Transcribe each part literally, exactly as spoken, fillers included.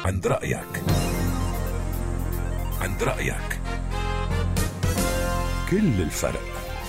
عند رأيك. عند رأيك كل الفرق.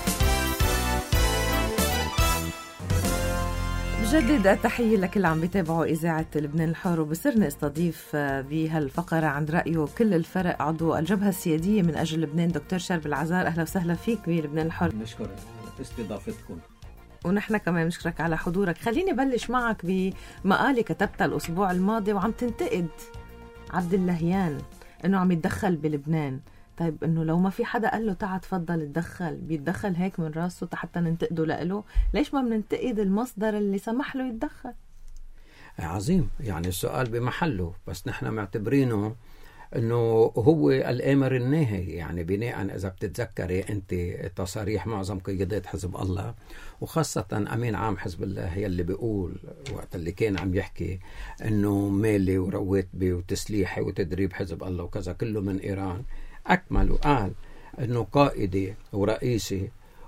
بجدد التحية لكل عم بيتابعوا إذاعة لبنان الحر، وبصرنا استضيف بهالفقرة عند رأيه كل الفرق عضو الجبهة السيادية من أجل لبنان دكتور شرب العزار. أهلا وسهلا فيك بلبنان الحر. نشكر استضافتكم، ونحن كمان نشكرك على حضورك. خليني بلش معك بمقالة كتبتها الأسبوع الماضي وعم تنتقد عبد اللهيان إنه عم يتدخل بلبنان. طيب إنه لو ما في حدا قال له تعال تفضل اتدخل، بيتدخل هيك من راسه حتى ننتقده لإله؟ ليش ما بننتقد المصدر اللي سمح له يتدخل؟ عظيم، يعني السؤال بمحله، بس نحن معتبرينه انه هو الامر الناهي. يعني بناء اذا بتتذكري انت تصاريح معظم قيادات حزب الله، وخاصه امين عام حزب الله يلي بيقول وقت اللي كان عم يحكي انه مالي ورواتبي وتسليحي وتدريب حزب الله وكذا كله من ايران، أكمل وقال أنه قائدي ورئيسي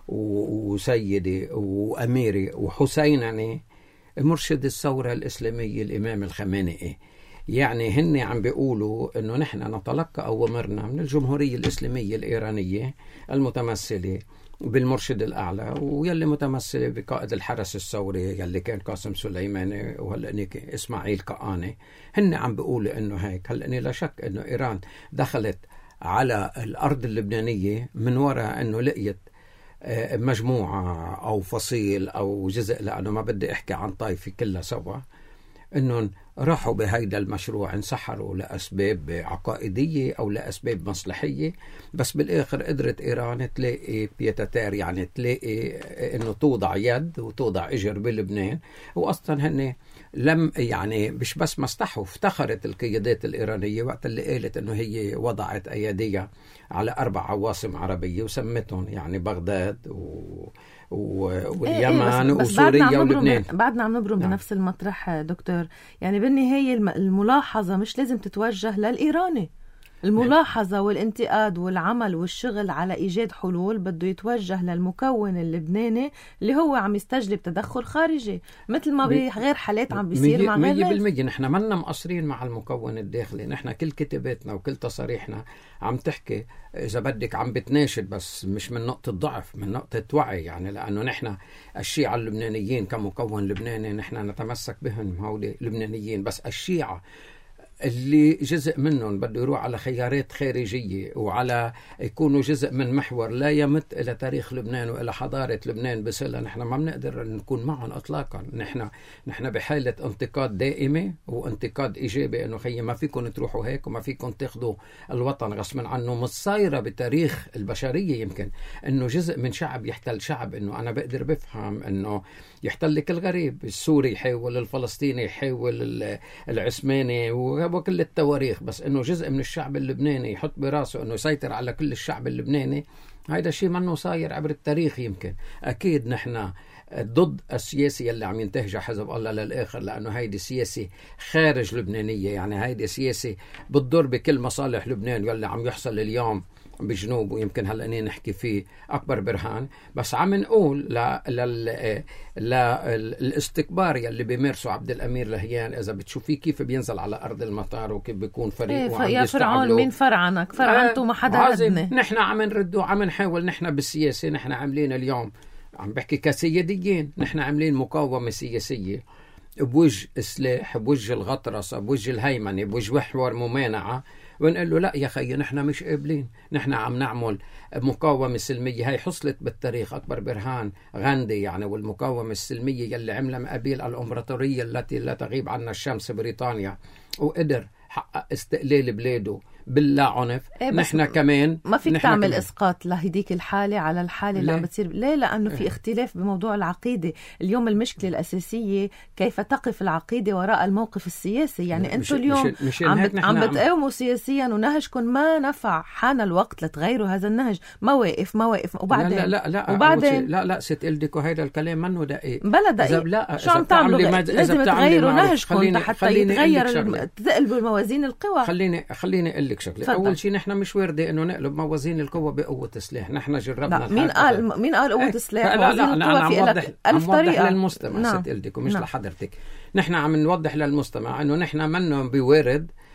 وسيدي وأميري وحسينني مرشد الثورة الإسلامية الإمام الخمينئي. يعني هن عم بيقولوا أنه نحن نتلقى أوامرنا من الجمهورية الإسلامية الإيرانية المتمثلة بالمرشد الأعلى ويلي متمثلة بقائد الحرس الثوري يلي كان قاسم سليماني وهلأ إسماعيل قآني. هن عم بيقولوا أنه هيك. هلأ لا شك أنه إيران دخلت على الأرض اللبنانية من وراء أنه لقيت مجموعة أو فصيل أو جزء، لأنه ما بدي أحكي عن طائفة كلها سوا، أنه راحوا بهيدا المشروع انسحروا لأسباب عقائدية أو لأسباب مصلحية، بس بالآخر قدرت إيران تلاقي بيتتار، يعني تلاقي أنه توضع يد وتوضع إجر بلبنان. وأصلا هن لم يعني مش بس مستحوا، افتخرت القيادات الإيرانية وقت اللي قالت أنه هي وضعت أياديها على أربع عواصم عربية وسمتهم يعني بغداد و واليمن إيه بس وسوريا بعدنا ولبنان. بعدنا عم نبرم نعم. بنفس المطرح دكتور. يعني بالنهاية الملاحظة مش لازم تتوجه للإيراني. الملاحظة والانتقاد والعمل والشغل على إيجاد حلول بده يتوجه للمكون اللبناني اللي هو عم يستجلب تدخل خارجي، مثل ما بغير حالات عم بيصير مع غير مية بالمية. نحن منا مقصرين مع المكون الداخلي. نحن كل كتاباتنا وكل تصاريحنا عم تحكي إذا بدك عم بتناشد، بس مش من نقطة ضعف، من نقطة وعي. يعني لأنه نحن الشيعة اللبنانيين كمكون لبناني نحن نتمسك بهم، هؤلاء لبنانيين، بس الشيعة اللي جزء منهم بده يروح على خيارات خارجية وعلى يكونوا جزء من محور لا يمت إلى تاريخ لبنان وإلى حضارة لبنان بصلة، نحن ما بنقدر نكون معهم إطلاقا. نحن نحن بحالة انتقاد دائمة وانتقاد إيجابي، إنه خي ما فيكم تروحوا هيك وما فيكم تاخذوا الوطن غصبا عنه. مش صايرة بتاريخ البشرية يمكن إنه جزء من شعب يحتل شعب. إنه أنا بقدر بفهم إنه يحتلك الغريب، السوري يحاول، الفلسطيني يحاول، العثماني وكل التواريخ، بس انه جزء من الشعب اللبناني يحط براسه انه يسيطر على كل الشعب اللبناني، هيدا شيء منه صاير عبر التاريخ. يمكن اكيد نحن ضد السياسة اللي عم ينتهجها حزب الله للآخر، لأنه هيدي سياسة خارج لبنانية. يعني هيدي سياسة بتضر بكل مصالح لبنان واللي عم يحصل اليوم بجنوب، ويمكن هلأ نحكي فيه أكبر برهان. بس عم نقول للاستكبار يلي بيمارسوا عبد الأمير لهيان، إذا بتشوفيه كيف بينزل على أرض المطار وكيف بيكون فريق إيه وعم يا فرعون مين فرعنك؟ فرعنته ما حدا ردنا. نحن عم نردو، عم نحاول. نحن بالسياسة نحن عاملين اليوم، عم بحكي كسياديين، نحن عاملين مقاومة سياسية بوجه إصلاح، بوجه الغطرسة، بوجه الهيمنة، بوجه محور ممانعة، ونقول له لا يا خي نحن مش قابلين، نحن عم نعمل مقاومة سلمية. هاي حصلت بالتاريخ أكبر برهان غاندي يعني، والمقاومة السلمية يلي عملها مقابل الإمبراطورية التي لا تغيب عنا الشمس بريطانيا، وقدر حقق استقلال بلاده باللا عنف. إيه نحن كمان ما فيك تعمل كمان إسقاط لهديك الحالة على الحالة اللي عم بتصير. ليه؟ لأنه في اختلاف بموضوع العقيدة. اليوم المشكلة الأساسية كيف تقف العقيدة وراء الموقف السياسي. يعني أنتوا اليوم مش مش عم, بت... عم بتقاوموا سياسيا ونهجكم ما نفع، حان الوقت لتغيروا هذا النهج. ما واقف ما واقف وبعدين لا لا لا وبعدين لا لا ست إلدك، وهيدا الكلام منه دقيق بلا دقيق. شو عم تعملوا؟ لازم تغيروا نهجكم حتى يتغير الم... تقلبوا موازين القوى. خليني خليني أقول لك شغله. أول شيء نحن مش واردة إنه نقلب موازين القوة بقوة سلاح. نحن جربنا. مين قال مين قال قوة سلاح؟ لا لا لا أنا عم وضح ألف طريقة للمستمع. نعم. ست إلدك ومش نعم. لحضرتك. نحن عم نوضح للمستمع إنه نحن منه بوارد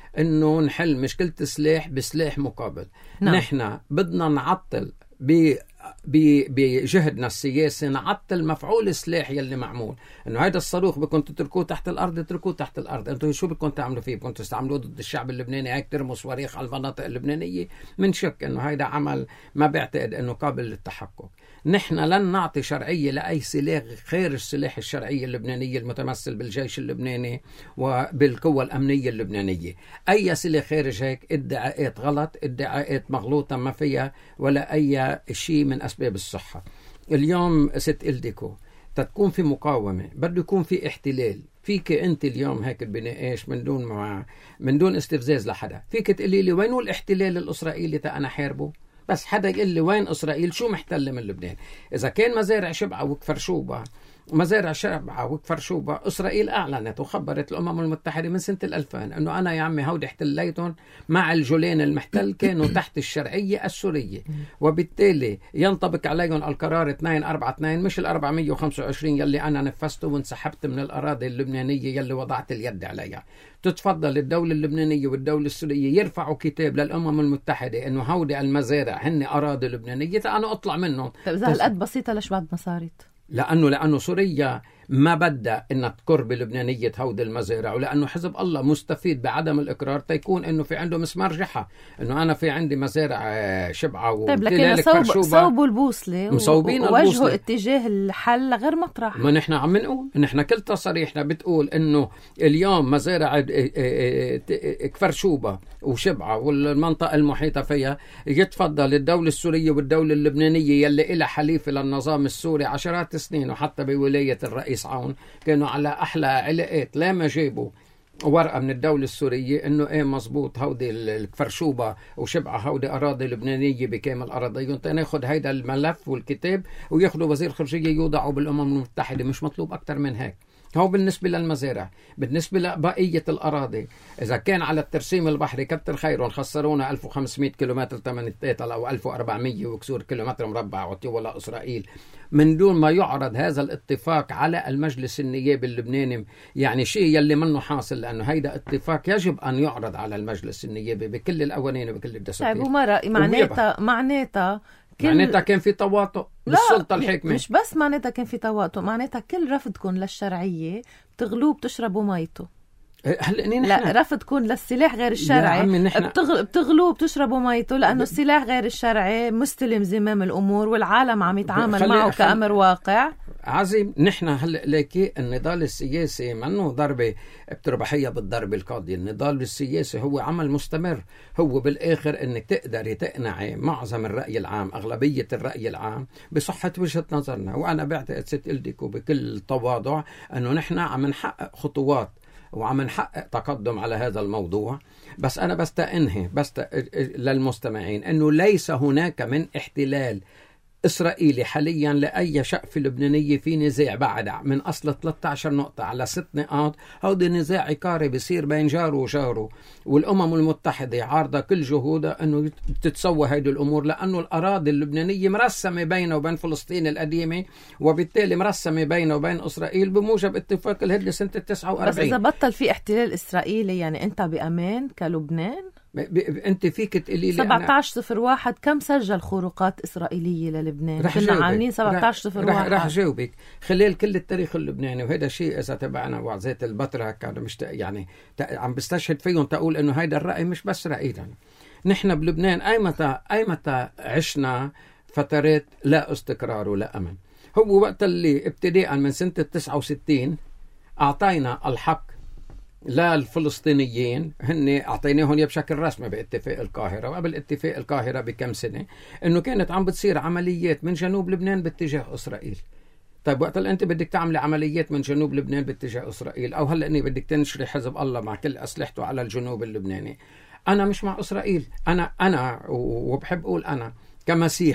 انه نحل مشكلة السلاح بسلاح مقابل. نعم. نحن بدنا نعطل ب بجهدنا السياسي، نعطل مفعول السلاح يلي معمول. انه هيدا الصاروخ بدكم تتركوه تحت الارض، اتركوه تحت الارض. انتم شو بدكم تعملوا فيه؟ بدكم تستعملوه ضد الشعب اللبناني، هيك ترموا صواريخ على المناطق اللبنانيه؟ من شك انه هيدا عمل ما بعتقد انه قابل للتحقق. نحن لن نعطي شرعيه لاي سلاح غير السلاح الشرعيه اللبنانيه المتمثل بالجيش اللبناني وبالقوى الامنيه اللبنانيه. اي سلاح خارج هيك ادعاءات غلط، ادعاءات مغلوطه ما فيها ولا اي شيء من أسباب الصحة. اليوم ست إلديكو تكون في مقاومة، بده يكون في احتلال. فيك أنت اليوم هيك بنقاش من دون مع من دون استفزاز لحدا، فيك تقولي لي وين هو الاحتلال الإسرائيلي تا أنا حاربه؟ بس حدا يقول لي وين إسرائيل شو محتل من لبنان؟ إذا كان مزارع شبعة وكفر شوبة مزارع شبعة وكفر شوبة، إسرائيل أعلنت وخبرت الأمم المتحدة من سنة الألفين أنه أنا يا عمي هودي احتليتهم مع الجولان المحتل، كانوا تحت الشرعية السورية، وبالتالي ينطبق عليهم القرار اثنين أربعة اثنين مش ال أربعمية وخمسة وعشرين يلي أنا نفذته وانسحبت من الأراضي اللبنانية يلي وضعت اليد عليها. تتفضل الدولة اللبنانية والدولة السورية يرفعوا كتاب للأمم المتحدة إنه هودي المزارع هن أراضي لبنانية، أنا أطلع منهم. طيب إذا هالقد بسيطة ليش بعد ما صارت؟ لأنه لأنه سوريا ما بدها إنها تكر بلبنانية هود المزارع، ولأنه حزب الله مستفيد بعدم الإقرار تيكون إنه في عنده مسمار جحا، إنه أنا في عندي مزارع شبعة. طيب لكن صوب صوبوا البوصلة مصوبين ووجهوا اتجاه الحل غير مطرح. ما نحن عم نقول، نحن كل تصاريحنا بتقول إنه اليوم مزارع كفر شوبة وشبعة والمنطقة المحيطة فيها يتفضل الدولة السورية والدولة اللبنانية يلي إلها حليفة للنظام السوري عشرات السنين، وحتى بولاية الرئيس عون كانوا على أحلى علاقات، لا ما جابوا ورقة من الدولة السورية إنه إيه مزبوط هودي الكفرشوبة وشبعة هودي أراضي لبنانية بكامل أراضيهم. تناخد هيدا الملف والكتاب وياخدوا وزير خارجية يوضعوا بالأمم المتحدة، مش مطلوب أكتر من هيك. هو بالنسبة للمزارع. بالنسبة لبقية الأراضي إذا كان على الترسيم البحري كتر خيرهم، خسرونا ألف وخمسمية كيلومتر ثمن التاتل أو ألف وأربعمية وكسور كيلومتر مربع ولا إسرائيل من دون ما يعرض هذا الاتفاق على المجلس النيابي اللبناني. يعني شيء يلي منه حاصل، لأنه هيدا اتفاق يجب أن يعرض على المجلس النيابي بكل القوانين وبكل الدساتير. طيب وما رأي معناتها معناتها كل... معناتها كان في تواطؤ بالسلطة الحاكمة. مش بس معناتها كان في تواطؤ، معناتها كل رفضكم للشرعية بتغلوه بتشربوا ميته. هلا لا رفضكم للسلاح غير الشرعي بتغ... بتغلوه بتشربوا ميته، لأنه السلاح غير الشرعي مستلم زمام الأمور والعالم عم يتعامل خلي... معه خلي... كأمر واقع. عظيم. نحن هلا ليكي النضال السياسي منه ضربة بتربحية بالضربة القاضية. النضال السياسي هو عمل مستمر، هو بالآخر انك تقدري تقنعي معظم الرأي العام، أغلبية الرأي العام بصحة وجهة نظرنا. وأنا بعتقد ست إلديكو بكل تواضع أنه نحن عم نحقق خطوات وعم نحقق تقدم على هذا الموضوع. بس أنا بستأنهي بس للمستمعين أنه ليس هناك من احتلال إسرائيلي حاليا لأي شقفة لبنانية في نزاع بعد من أصل ثلاثة عشر نقطة على ست نقاط. هذا نزاع عقاري بيصير بين جاره وجاره، والأمم المتحدة عارضة كل جهودها أنه تتسوى هيدي الأمور، لأنه الأراضي اللبنانية مرسمة بينه وبين فلسطين القديمة، وبالتالي مرسمة بينه وبين إسرائيل بموجب اتفاق الهدنة سنة تسعة وأربعين. بس إذا بطل في احتلال إسرائيلي يعني أنت بأمان كلبنان؟ انت فيك تقولي لي سبعة عشر صفر واحد كم سجل خروقات إسرائيلية للبنان؟ كنا عاملين سبعة عشر صفر واحد. رح جاوبك. خلال كل التاريخ اللبناني، وهذا شيء إذا تبعنا وعزات البتراء كانوا مش يعني عم بستشهد فيهم تقول إنه هيدا الرأي مش بس رأينا. يعني. نحن بلبنان أي متى أي متى عشنا فترات لا استقرار ولا أمن. هو وقت اللي ابتداء من سنة تسعة وستين أعطينا الحق للفلسطينيين، هن أعطيناهم بشكل رسمي باتفاق القاهرة، وقبل اتفاق القاهرة بكم سنة إنه كانت عم بتصير عمليات من جنوب لبنان باتجاه إسرائيل. طيب وقت اللي أنت بدك تعمل عمليات من جنوب لبنان باتجاه إسرائيل، أو هلأ إني بدك تنشري حزب الله مع كل أسلحته على الجنوب اللبناني، أنا مش مع إسرائيل. أنا أنا وبحب أقول أنا كمسيحي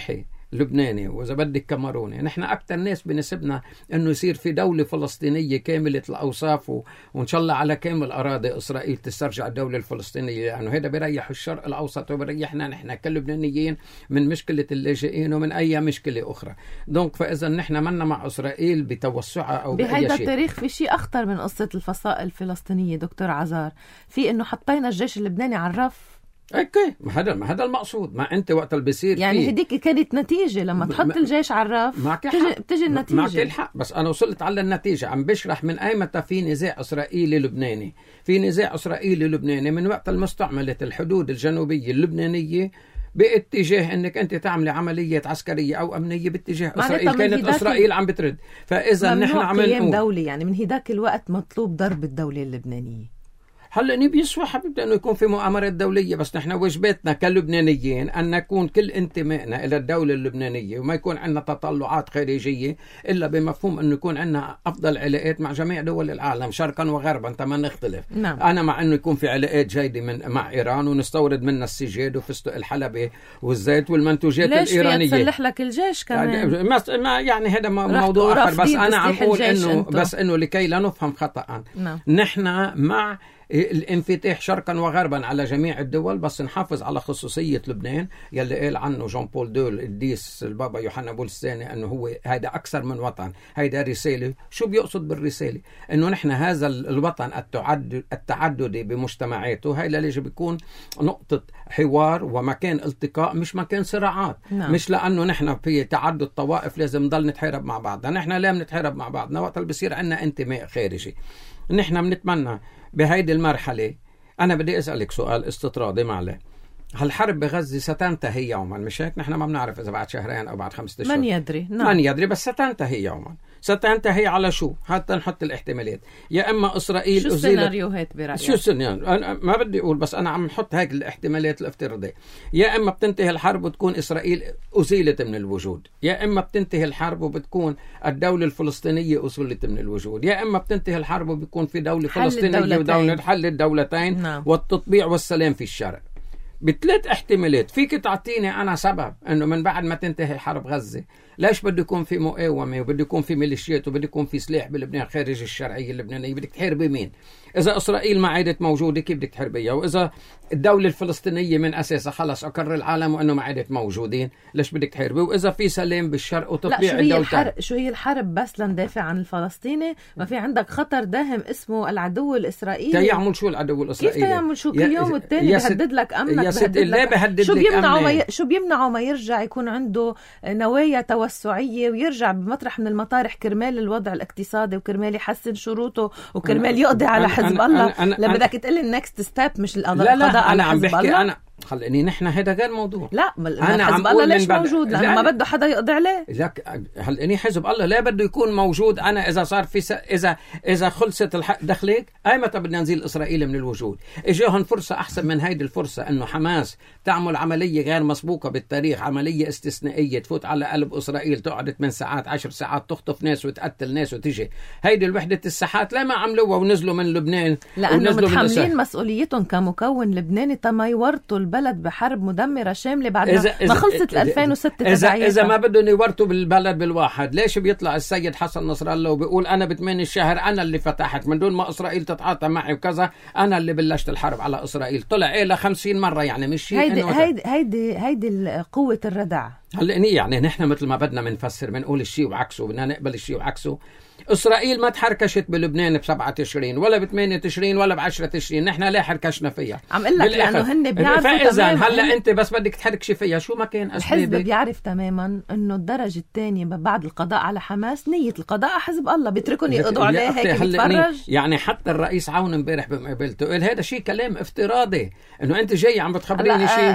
لبناني وإذا بدك كاميروني، نحن أكثر ناس بنسبنا إنه يصير في دولة فلسطينية كاملة الأوصاف و... وإن شاء الله على كامل أراضي إسرائيل تسترجع الدولة الفلسطينية، لأنه يعني هذا بيريح الشرق الأوسط وبيريحنا نحن كلبنانيين من مشكلة اللاجئين ومن أي مشكلة أخرى. دونك فإذا نحن منا مع إسرائيل بتوسعها أو بأي شيء. بهذا التاريخ في شيء أخطر من قصة الفصائل الفلسطينية دكتور عزار، في إنه حطينا الجيش اللبناني على الرف. اوكي، ما هذا ما هذا المقصود. ما انت وقت اللي بيصير يعني هديك كانت نتيجه لما تحط م... الجيش على الرف بتجي, بتجي النتيجه. معك الحق، بس انا وصلت على النتيجه. عم بشرح من اي متى في نزاع اسرائيلي لبناني، في نزاع اسرائيلي لبناني من وقت المستعمله الحدود الجنوبيه اللبنانيه باتجاه انك انت تعملي عمليه عسكريه او امنيه باتجاه اسرائيل. كانت اسرائيل عم بترد. فاذا نحن عم نقول دولي، يعني من هداك الوقت مطلوب ضرب الدوله اللبنانيه. هلا نبي يسوى حبيبتي انه يكون في مؤامرات دوليه، بس نحن واجباتنا كلبنانيين ان نكون كل انتمائنا الى الدوله اللبنانيه وما يكون عندنا تطلعات خارجيه الا بمفهوم انه يكون عندنا افضل علاقات مع جميع دول العالم شرقا وغربا. تما نختلف. نعم. انا مع انه يكون في علاقات جيده من مع ايران ونستورد منها السجاد وفستق الحلبي والزيت والمنتوجات ليش الايرانيه. ليش تسلح لك الجيش كمان؟ ما يعني هذا موضوع اخر، بس انا عم اقول انه انتو. بس انه لكي لا نفهم خطا. نعم. نحن مع الانفتاح شرقا وغربا على جميع الدول، بس نحافظ على خصوصية لبنان يلي قال عنه جون بول دول القديس البابا يوحنا بول الثاني انه هو هذا اكثر من وطن، هيدا رسالة. شو بيقصد بالرسالة؟ انه نحن هذا الوطن التعدد التعددي بمجتمعاته هيدا يجب يكون نقطة حوار ومكان التقاء، مش مكان صراعات. نعم. مش لانه نحن في تعدد طوائف لازم نضل نتحارب مع بعضنا. نحن لا بنتحارب مع بعضنا وقت اللي بصير عندنا انتماء خارجي. نحن بنتمنى بهيدي المرحلة. أنا بدي أسألك سؤال استطرادي معلي. هالحرب بغزة ستنتهي يوما، مش هيك؟ نحن ما بنعرف إذا بعد شهرين أو بعد خمسة أشهر. من يدري. نعم. من يدري، بس ستنتهي يوما. ستنتهي على شو؟ حتى نحط الاحتمالات. يا إما إسرائيل شو السيناريوهات برأيك؟ شو السيناريو؟ أنا ما بدي أقول، بس أنا عم نحط هيك الاحتمالات الافتراضية. يا إما بتنتهي الحرب وتكون إسرائيل أزيلت من الوجود، يا إما بتنتهي الحرب وبتكون الدولة الفلسطينية أزيلت من الوجود، يا إما بتنتهي الحرب وبيكون في دولة فلسطينية ودولة حل الدولتين. نعم. والتطبيع والسلام في الشرق. بثلاث احتمالات. فيك تعطيني أنا سبب أنه من بعد ما تنتهي حرب غزة ليش بده يكون في مقاومة وبده يكون في ميليشيات وبده يكون في سلاح بلبنان خارج الشرعية اللبنانية؟ بدك تحاربي مين؟ إذا إسرائيل ما عادت موجودة كيف بدك تحاربيها؟ وإذا الدولة الفلسطينية من أساسها خلص أقر العالم وأنه ما عادت موجودين ليش بدك تحاربي؟ وإذا في سلام بالشرق وتطبيع الدولتين. شو هي الحرب بس لندافع عن الفلسطيني؟ ما في عندك خطر داهم اسمه العدو الإسرائيلي. تيعمل شو العدو الإسرائيلي؟ كيف تيعمل شو؟ كل يوم والتاني بيهدد لك أمنك. يا ست الله بيهدد شو لك بيمنعه أمنك. ما ي... شو بيمنعه ما يرجع يكون عنده نوايا توسعية ويرجع بمطرح من المطارح كرمال الوضع الاقتصادي وكرمال يحسن شروطه وكرمال يقضي على حزب الله. لما بدك تقول النكست ستيب مش القضاء لا لا على أنا عم حزب بحكي الله. أنا خليني نحن هذا غير موضوع. لا أنا حزب الله ليش موجود؟ لأنه ما بده حدا يقضي عليه. لك هلأني حزب الله لا بده يكون موجود. أنا إذا صار في س... إذا إذا خلصت الحق دخلك أي متى بدنا نزيل إسرائيل من الوجود؟ إجاهم فرصة أحسن من هيدي الفرصة إنه حماس تعمل عملية غير مسبوقة بالتاريخ، عملية استثنائية تفوت على قلب إسرائيل تقعد ثمان ساعات عشر ساعات تخطف ناس وتقتل ناس وتجي. هيدي الوحدة الساحات لا ما عملوها ونزلوا من لبنان لأنه متحملين مسؤوليتهم كمكون لبناني تما يورطوا البلد بحرب مدمرة شاملة بعد إذا ما خلصت ألفين وستة. إذا, إذا ما بدهم يورطوا بالبلد بالواحد ليش بيطلع السيد حسن نصر الله وبيقول أنا بثمان الشهر أنا اللي فتحت من دون ما إسرائيل تتعاطى معي وكذا، أنا اللي بلشت الحرب على إسرائيل. طلع إيه لخمسين مرة يعني مش شيء. هيدي هيدي هيدي هيدي قوة الردع. هلا يعني نحن مثل ما بدنا منفسر بنقول الشيء وعكسه، بدنا نقبل الشيء وعكسه. إسرائيل ما تحركشت بلبنان بسبعة تشرين ولا بثمانية تشرين ولا بعشرة تشرين. نحن لا حركشنا فيها. عم قل لك لأنه هن بيعرفوا تماما. هلا أنت بس بدك تحركشي فيها شو ما كان أسبابك. الحزب بيعرف تماما إنه الدرجة الثانية بعد القضاء على حماس نية القضاء على حزب الله بيتركون يقضوا عليه هيك يتفرج. يعني حتى الرئيس عون امبارح بمقابلته قال هذا شيء كلام افتراضي إنه أنت جاي عم بتخبريني شيء.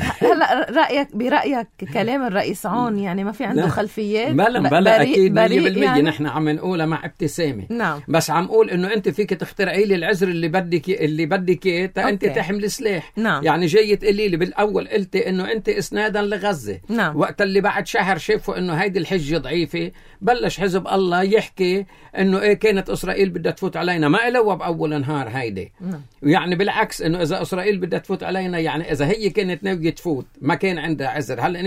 هلا رأيك برأيك كلام الرئيس عون يعني ما في عنده خلفيات. بلا بلا أكيد مية بالمية. يعني نحن عم نقولها مع ابتسامة. نعم. بس عم قول انه انت فيك تخترعي لي العذر اللي بدك اللي بدك اياه انت تحمل سلاح. نعم. يعني جاي تقولي لي بالاول قلتي انه انت اسنادا لغزه. نعم. وقت اللي بعد شهر شافوا انه هيدي الحجه ضعيفه بلش حزب الله يحكي انه ايه كانت اسرائيل بدها تفوت علينا. ما قالوا باول نهار هيدي. نعم. يعني بالعكس انه اذا اسرائيل بدها تفوت علينا يعني اذا هي كانت ناويه تفوت ما كان عندها عذر. هلا اني بتفوت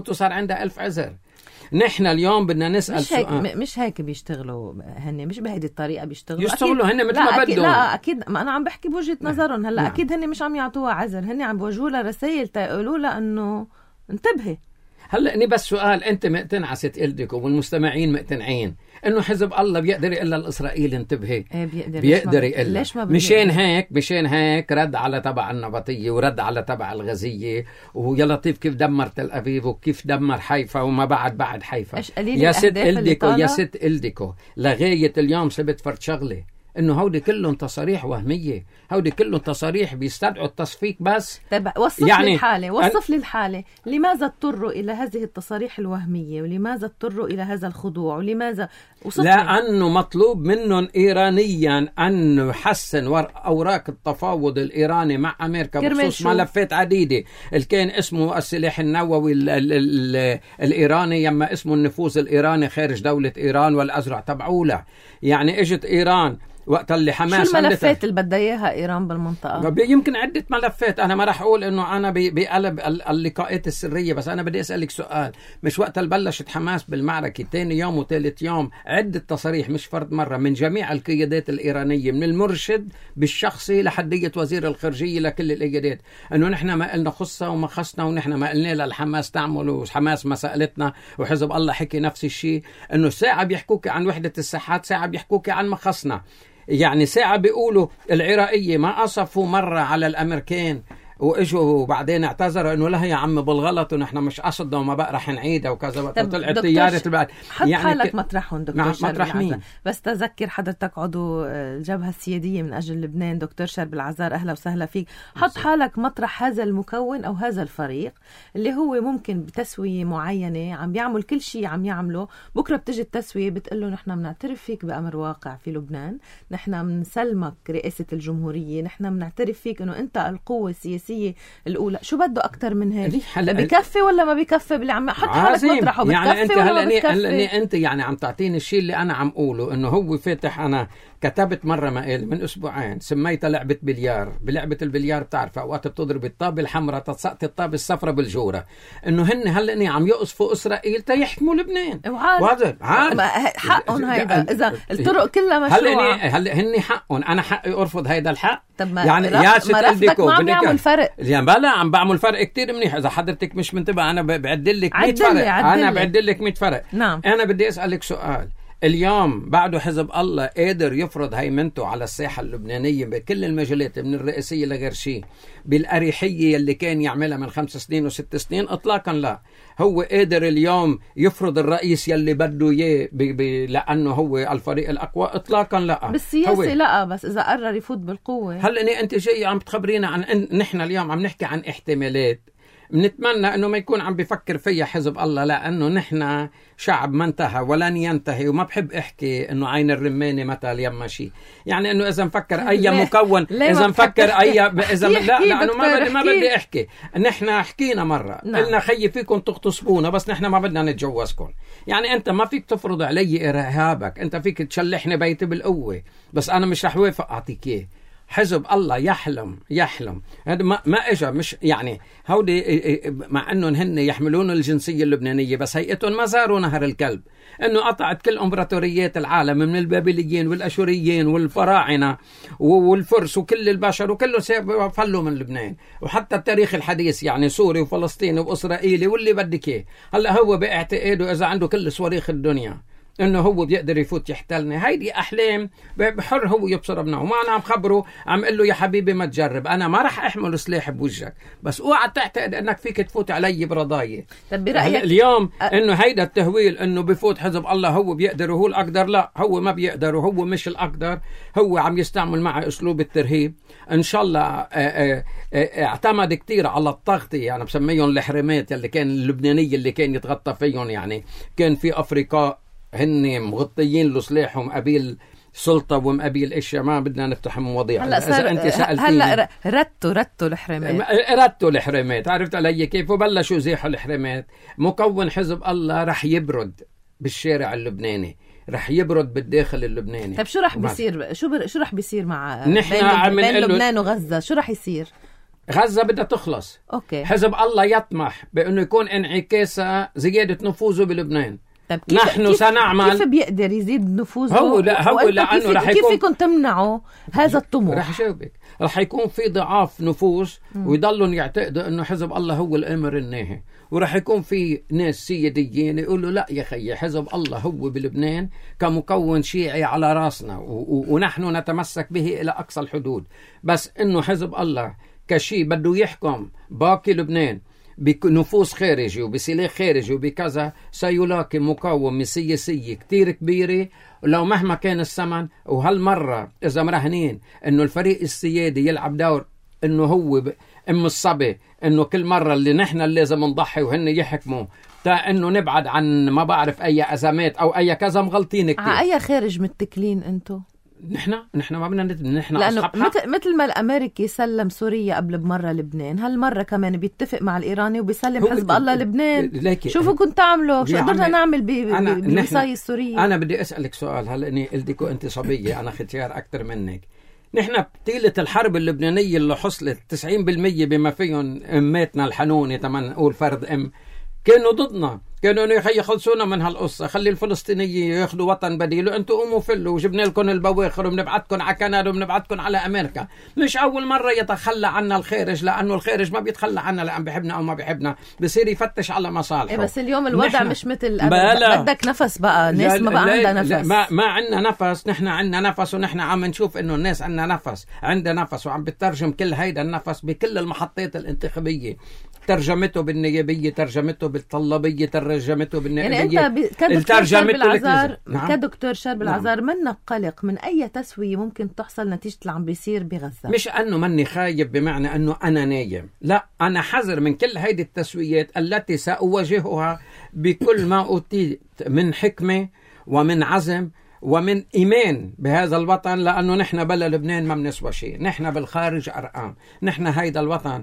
موت وصار عندها ألف عذر. نحن اليوم بدنا نسأل مش هيك سؤال. مش هيك بيشتغلوا هن، مش بهيدي الطريقة بيشتغلوا. يشتغلوا هن مثل ما بدهم. لا أكيد، ما أنا عم بحكي بوجهة نظرهم هلا. نعم. أكيد هن مش عم يعطوها عذر، هن عم بوجهوا لها رسائل تقولوا لها إنه انتبهي. هلا اني بس سؤال، انت مقتنعه ست إلدكم والمستمعين مقتنعين انه حزب الله بيقدر الا الاسرائيل؟ انتبهي. ايه بيقدر بيقدر الا. ليش ما مشان هيك مشان هيك رد على تبع النبطيه ورد على تبع الغزيه، ويا لطيف كيف دمر تل ابيب وكيف دمر حيفا وما بعد بعد حيفا. يا ست إلدكو يا ست إلدكو لغايه اليوم سبت فرد شغله، انه هودي كلهم تصاريح وهميه، هودي كلهم تصاريح بيستدعوا التصفيق بس. طيب وصف يعني لي الحاله، وصف لي الحاله، لماذا اضطروا الى هذه التصاريح الوهميه، ولماذا اضطروا الى هذا الخضوع، ولماذا وصف لي؟ لانه مطلوب منهم ايرانيا ان يحسن اوراق التفاوض الايراني مع امريكا بخصوص ملفات عديده، اللي كان اسمه السلاح النووي ال ال ال الايراني، يما اسمه النفوذ الايراني خارج دوله ايران والازرع تبعوله. يعني اجت ايران وقت اللي حماس شو الملفات اللي بدها اياها ايران بالمنطقه؟ يمكن عده ملفات، انا ما راح اقول انه انا بقلب اللقاءات السريه، بس انا بدي اسالك سؤال. مش وقت اللي بلشت حماس بالمعركه ثاني يوم وثالث يوم عده تصاريح مش فرد مره من جميع القيادات الايرانيه، من المرشد بالشخصي لحديه وزير الخارجيه لكل القيادات، انه نحن ما قلنا خصه وما خصنا، ونحن ما قلنا للحماس تعمل وحماس ما سالتنا، وحزب الله حكي نفس الشيء، انه ساعه بيحكوك عن وحده الساحات، ساعه بيحكوك عن مخصنا. يعني ساعة بيقولوا العراقية ما أصفوا مرة على الأمريكان واجوا وبعدين اعتذروا انه لا يا عم بالغلط ونحن مش قصدنا وما بقى رح نعيدها وكذا. طلعت طياره البلد. حط يعني حالك ك... مطرحهم دكتور. نعم مطرح مين؟ بس تذكر حضرتك عضو الجبهه السياديه من اجل لبنان دكتور شرب العزار، اهلا وسهلا فيك. حط حالك مطرح هذا المكون او هذا الفريق اللي هو ممكن بتسويه معينه عم بيعمل كل شيء عم يعمله، بكره بتجي التسويه بتقول له نحن بنعترف فيك بامر واقع في لبنان، نحن بنسلمك رئاسه الجمهوريه، نحن بنعترف فيك انه انت القوه السياسيه الأولى. شو بده أكتر من هيك؟ بكفي ولا ما بكفي باللي عم حط حالك مطرحه؟ بكفي يعني أنت ولا ما بكفي؟ هلأني أنت يعني عم تعطيني الشيء اللي أنا عم أقوله، إنه هو فاتح. أنا كتبت مرة مقال من أسبوعين سميتها لعبة بليار. بلعبة البليار بتعرف أوقات بتضرب الطابة الحمراء تتسقط الطابة الصفراء بالجورة، إنه هن هلأني عم يقصفوا إسرائيل تيحكموا لبنان. وهذا حقهم هيدا. إذا الطرق كلها مشروعة هلا هن حقهم، أنا حقي أرفض هيدا الحق. يعني يا ست إلدكو ما عم يعمل فرق. يعني بلا عم بعمل فرق كتير منيح. إذا حضرتك مش منتبه أنا بعدل لك مية فرق. أنا بعدل لك مية فرق. نعم. أنا بدي أسألك سؤال. اليوم بعده حزب الله قادر يفرض هيمنته على الساحة اللبنانية بكل المجالات من الرئاسية لغير شيء بالأريحية اللي كان يعملها من خمس سنين وست سنين؟ إطلاقا لا. هو قادر اليوم يفرض الرئيس يلي بده إياه لأنه هو الفريق الأقوى؟ إطلاقا لا. بالسياسة لا، بس إذا قرر يفوت بالقوة. هل أنت جاي عم تخبرينا عن إن نحن اليوم عم نحكي عن احتمالات؟ بنتمنى انه ما يكون عم بفكر فيها حزب الله، لانه نحن شعب ما انتهى ولن ينتهي، وما بحب احكي انه عين الرمانه متى اليم شيء. يعني انه اذا مفكر اي مكون، اذا مفكر اي اذا لا لانه ما بدي ما بدي احكي. نحن حكينا مره نعم. قلنا خيي فيكم تغتصبونا بس نحن ما بدنا نتجوزكم. يعني انت ما فيك تفرض علي ارهابك، انت فيك تشلحني بيتي بالقوه، بس انا مش رح وافق اعطيك اياه. حزب الله يحلم يحلم هذا ما ما اجى مش يعني هودي مع انهم هن يحملون الجنسيه اللبنانيه، بس هيئتهم ما زاروا نهر الكلب، انه قطعت كل امبراطوريات العالم من البابليين والاشوريين والفراعنه والفرس وكل البشر وكله فلوا من لبنان، وحتى التاريخ الحديث يعني سوري وفلسطيني واسرائيلي واللي بدك اياه. هلا هو باعتقاده اذا عنده كل صواريخ الدنيا انه هو بيقدر يفوت يحتلني. هيدي احلام بحر هو يبصر ابنه، وما انا عم خبره عم قل له يا حبيبي ما تجرب، انا ما راح احمل سلاح بوجهك، بس اوعى تعتقد انك فيك تفوت علي برضايه. طب برايك اليوم أ... انه هيدا التهويل انه بفوت حزب الله هو بيقدر وهو الاقدر، لا هو ما بيقدر وهو مش الاقدر، هو عم يستعمل معه اسلوب الترهيب. ان شاء الله آآ آآ اعتمد كتير على التغطية، يعني بسميهم الحرمات اللي كان اللبنانية اللي كان يتغطى فيهم. يعني كان في افريقيا هن مغطيين له سلاحهم قبيل سلطة ومقابيل اشياء، ما بدنا نفتح مواضيع. هلا إذا أنت سألتيني هلا ردتوا ردتوا الحرمات ردتوا الحرمات عرفت علي كيف؟ وبلشوا يزيحوا الحرمات. مكون حزب الله رح يبرد بالشارع اللبناني، رح يبرد بالداخل اللبناني. طيب شو رح بيصير؟ شو بر... شو رح بيصير مع نحن بين, بين لبنان وغزة؟ شو رح يصير؟ غزة بدها تخلص. أوكي. حزب الله يطمح بأنه يكون انعكاسها زيادة نفوذه بلبنان. طيب كيف نحن كيف سنعمل. كيف بيقدر يزيد نفوذه؟ هو لا هو لأنه رح كيف يكون فيكم تمنعوا هذا الطموح؟ رح يشوفك رح يكون في ضعاف نفوذ ويضلون يعتقدوا انه حزب الله هو الامر الناهي، ورح يكون في ناس سياديين يقولوا لا يا خيي حزب الله هو بلبنان كمكون شيعي على راسنا ونحن نتمسك به الى اقصى الحدود، بس انه حزب الله كشي بده يحكم باقي لبنان بنفوذ خارجي وبسلاح خارجي وبكذا، سيلاقي مقاومة سياسية كتير كبيرة ولو مهما كان الثمن. وهالمرة إذا مرهنين إنه الفريق السيادي يلعب دور إنه هو أم الصبي، إنه كل مرة اللي نحن اللي لازم نضحي وهن يحكموا تا إنه نبعد عن ما بعرف أي أزمات أو أي كذا، مغلطين كتير. ع أي خارج متكلين أنتو؟ نحن نحن ما بدنا نحن لأنه مثل مثل ما الأمريكي سلم سوريا قبل بمرة لبنان، هالمرة كمان بيتفق مع الإيراني وبيسلم حزب الله لبنان. شوفوا كنت تعملوا شو قدرنا نعمل بالوصاية السورية. أنا بدي أسألك سؤال، هل إني قلتكو أنت صبية أنا ختيار أكتر منك. نحن بطيلة الحرب اللبنانية اللي حصلت تسعين بالمية بما فيهم أماتنا الحنونة تمن نقول فرد أم كانوا ضدنا، كانوا يخلصونا من هالقصة، خلي الفلسطينيين ياخذوا وطن بديل وانتم قوموا فلوا وجبنا لكم البواخر وبنبعتكم على كندا وبنبعتكم على امريكا. مش اول مرة يتخلى عنا الخارج، لانه الخارج ما بيتخلى عنا لان بيحبنا او ما بيحبنا، بصير يفتش على مصالحه. إيه بس اليوم الوضع مش مثل بدك نفس بقى، الناس ما بقى عندها نفس. ما ما عندنا نفس، نحن عندنا نفس ونحن عم نشوف انه الناس عندنا نفس، عندنا نفس وعم بترجم كل هيدا النفس بكل المحطات الانتخابية، ترجمته بالنيابية، ترجمته بالطلابية، ترجمته بالنيابية. يعني أنت كدكتور شرب العذار نعم. كدكتور شرب العذار نعم. منك قلق من أي تسوية ممكن تحصل نتيجة اللي عم بيصير بغزة؟ مش أنه مني خايف بمعنى أنه أنا نايم، لا أنا حذر من كل هيدي التسويات التي سأواجهها بكل ما أوتيت من حكمة ومن عزم ومن إيمان بهذا الوطن، لأنه نحن بلا لبنان ما بنسوى شيء، نحن بالخارج أرقام، نحن هيدا الوطن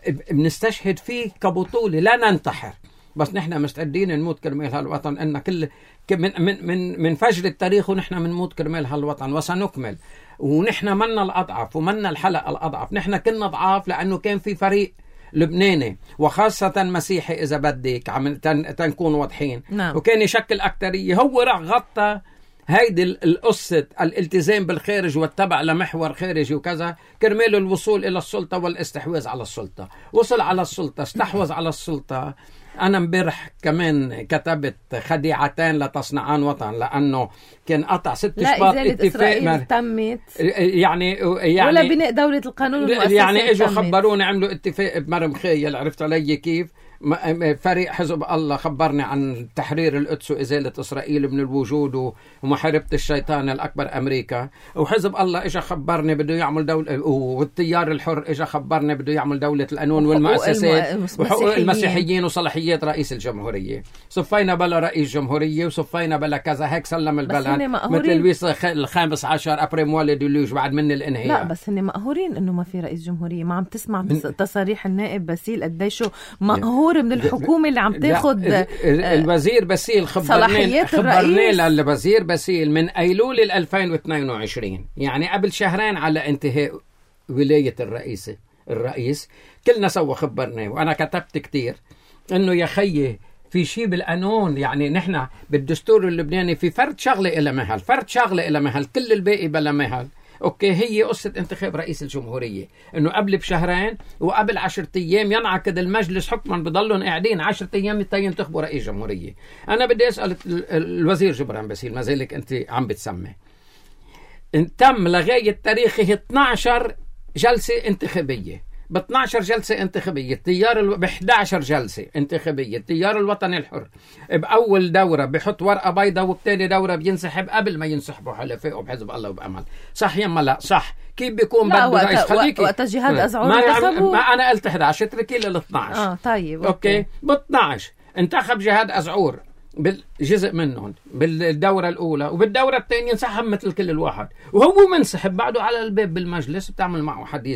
بنستشهد فيه كبطولة لا ننتحر، بس نحن مستعدين نموت كرمال هالوطن، إن كل من من من من فجر التاريخ ونحن بنموت كرمال هالوطن وسنكمل. ونحن منا الأضعف ومنا الحلقة الأضعف، نحن كنا ضعاف لأنه كان في فريق لبناني وخاصة مسيحي إذا بدك عم تنكون واضحين نعم. وكان يشكل أكترية، هو راح غطى هيدي القصة الالتزام بالخارج والتبع لمحور خارجي وكذا كرمال الوصول إلى السلطة والاستحواذ على السلطة. وصل على السلطة، استحوذ على السلطة. أنا مبارح كمان كتبت خديعتان لتصنعان وطن، لأنه كان قطع ست شباط اتفاق مر... تمت يعني يعني ولا بناء دولة القانون والمؤسسة يعني اجوا خبرونا عملوا اتفاق بمرم خيل، عرفت علي كيف؟ فريق حزب الله خبرني عن تحرير القدس وإزالة إسرائيل من الوجود ومحاربة الشيطان الأكبر أمريكا، وحزب الله إجا خبرني بده يعمل دولة، والتيار الحر إجا خبرني بده يعمل دولة القانون والمؤسسات وحقوق المسيحيين وصلاحيات رئيس الجمهورية. صفينا بلا رئيس جمهورية وصفينا بلا كذا، هيك سلم البلد مثل لويس الخامس عشر أبريم والد لوج بعد من الانهيار. لا بس هن مقهورين إنه ما في رئيس جمهورية. ما عم تسمع تصاريح النائب باسيل قديشو مقهور من الحكومة اللي عم تاخد الوزير باسيل خبرني خبرني للوزير باسيل من أيلول ألفين واثنين وعشرين، يعني قبل شهرين على انتهاء ولاية الرئيس الرئيس كلنا سوا خبرنا. وأنا كتبت كتير إنه يا خيي في شيء بالقانون، يعني نحن بالدستور اللبناني في فرد شغلة إلى مهل، فرد شغلة إلى مهل، كل الباقي بلا مهل. أوكي، هي قصة انتخاب رئيس الجمهورية، إنه قبل بشهرين وقبل عشرة أيام ينعقد المجلس حكما، بضلون قاعدين عشرة أيام ينتخبوا رئيس جمهورية. أنا بدي أسأل الوزير جبران باسيل، ما زالك أنت عم بتسمي، إن تم لغاية تاريخه اثنعش جلسة انتخابية، ب اثنعش جلسة انتخابية، التيار ال... ب إحدى عشرة جلسة انتخابية، التيار الوطني الحر بأول دورة بحط ورقة بيضاء وبتاني دورة بينسحب قبل ما ينسحبوا حلفائه بحزب الله وبأمل. صح يما لا صح؟ كيف بيكون بده رئيس؟ خليكي وقت جهاد أزعور ما, ما أنا قلت إحدى عشرة اتركي لل اثنعش. اه طيب أوكي, أوكي. ب اثنعش انتخب جهاد أزعور بالجزء منهم بالدورة الأولى، وبالدورة الثانية انسحب مثل كل الواحد، وهو منسحب بعده على الباب بالمجلس بتعمل معه حديث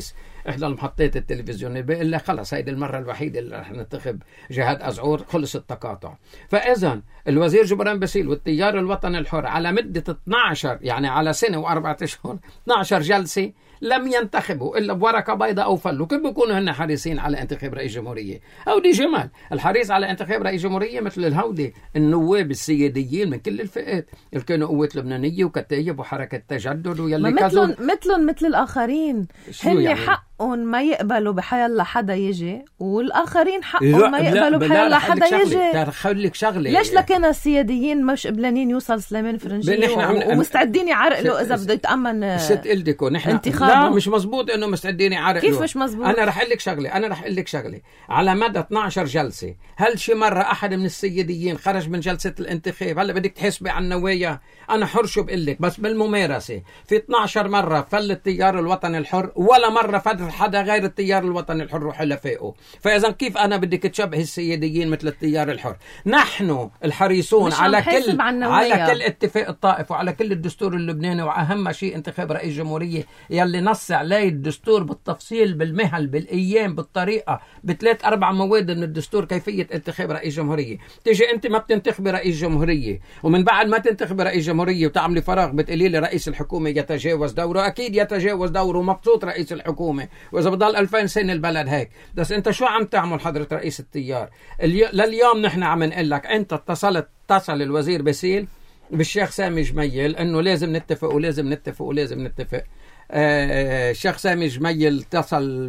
احدى المحطات التلفزيونيه بيقول لك خلص هيدي المره الوحيده اللي رح ننتخب جهاد أزعور، خلص التقاطع. فاذا الوزير جبران باسيل والتيار الوطني الحر على مده اثنعش يعني على سنه واربعة اشهر اثنعش جلسه لم ينتخبوا الا بورقه بيضاء او فلوا. كيف بيكونوا هن حريصين على انتخاب رئيس جمهوريه؟ هودي جمال الحريص على انتخاب رئيس جمهوريه مثل الهودي النواب السياديين من كل الفئات اللي كانوا قوات لبنانيه وكتايب وحركه تجدد ويلي مثلهم مثلهم مثل الاخرين، هن يعني؟ حقهم ما يقبلوا بحيالله حدا يجي، والاخرين حقهم ما يقبلوا بحيالله حدا يجي. خلي لك شغله، ليش لكن السياديين مش قبلانين يوصل سليمان فرنجي و... ومستعدين يعرقلوا اذا بده يتامن ست إلدكو نحن انتخابه؟ لا مش مزبوط انه مستعدين يعرقلوا. كيف مش مزبوط؟ انا رح اقول لك شغله انا رح اقول لك شغله على مدى اثنعش جلسه، هل شي مره احد من السياديين خرج من جلسه الانتخاب؟ هلا بدك تحسبي عن النوايا، انا حر شو بقول لك، بس بالممارسه في اثنعش مره فل التيار الوطني الحر، ولا مره فل حدا غير التيار الوطني الحر وحلفائه. فاذا كيف انا بدك تشبه السياديين مثل التيار الحر؟ نحن الحريصون على كل على كل اتفاق الطائف وعلى كل الدستور اللبناني، واهم شيء انتخاب رئيس جمهوريه يلي نص عليه الدستور بالتفصيل بالمهل بالايام بالطريقه بثلاث اربع مواد من الدستور كيفيه انتخاب رئيس جمهوريه. تيجي انت ما بتنتخبي رئيس جمهوريه، ومن بعد ما تنتخبي رئيس جمهوريه وتعملي فراغ بتقولي لي رئيس الحكومه يتجاوز دوره. اكيد يتجاوز دوره ومبسوط رئيس الحكومه، واذا بضل ألفين سنه البلد هيك. بس انت شو عم تعمل حضره رئيس التيار؟ اليو... لليوم نحن عم نقول لك انت اتصلت اتصل الوزير باسيل بالشيخ سامي جميل انه لازم نتفق ولازم نتفق ولازم نتفق. آه الشيخ سامي جميل اتصل